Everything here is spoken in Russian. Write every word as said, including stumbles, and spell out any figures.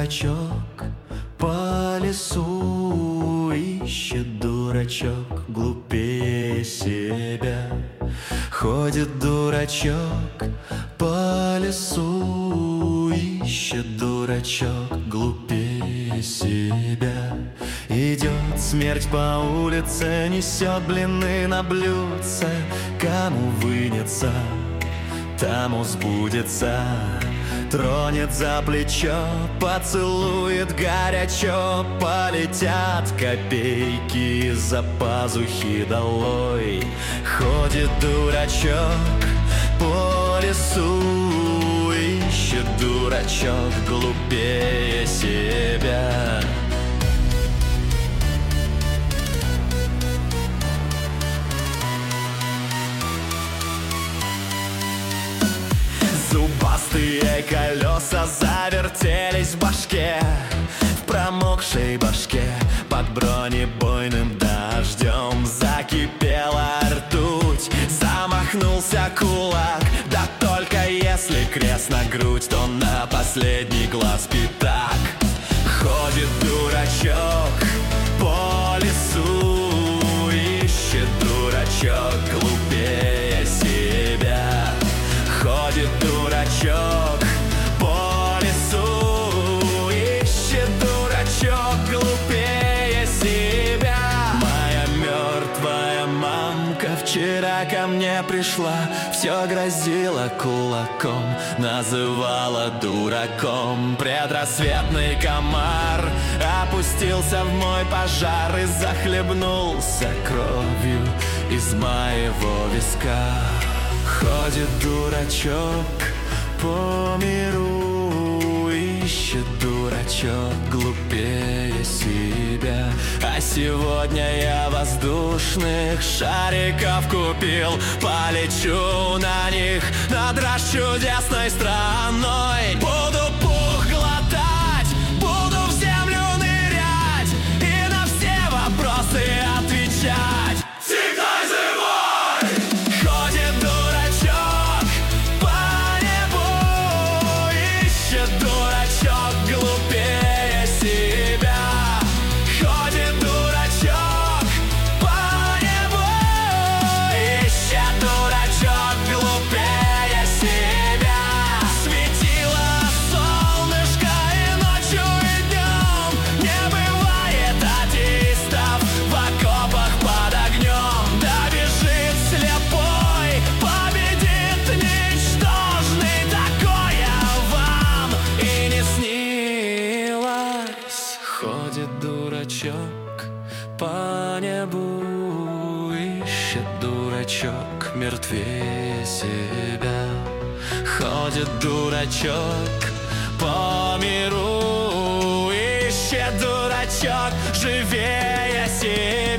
дурачок по лесу, ищет дурачок глупее себя. Ходит дурачок по лесу, ищет дурачок глупее себя. Идет смерть по улице, несет блины на блюдце. Кому вынется, тому сбудется. Тронет за плечо, поцелует горячо. Полетят копейки за пазухи долой. Ходит дурачок по лесу, ищет дурачок глупее себя. Зубастые колеса завертелись в башке, в промокшей башке под бронебойным дождем. Закипела ртуть, замахнулся кулак. Да только если крест на грудь, то на последний глаз пятак. Ходит дурачок по лесу, ищет дурачок глупее себя. Ходит дурачок по лесу, ищет дурачок глупее себя. Моя мертвая мамка вчера ко мне пришла, все грозила кулаком, называла дураком. Предрассветный комар опустился в мой пожар и захлебнулся кровью из моего виска. Ходит дурачок по миру, ищет дурачок глупее себя. А сегодня я воздушных шариков купил, полечу на них над расчудесной страной. Буду пух глотать, буду в землю нырять и на все вопросы отвечать. Всегда живой! Ходит дурачок по небу, ищет дурачок глупее себя. Ходит дурачок по небу, ищет дурачок глупее себя. Светило солнышко и ночью, и днем, не бывает атеистов в окопах под огнем. Добежит слепой, победит ничтожный. Такое вам и не снилось. Ходит дурачок по небу, ищет дурачок мертвее себя. Ходит дурачок по миру, ищет дурачок живее себя.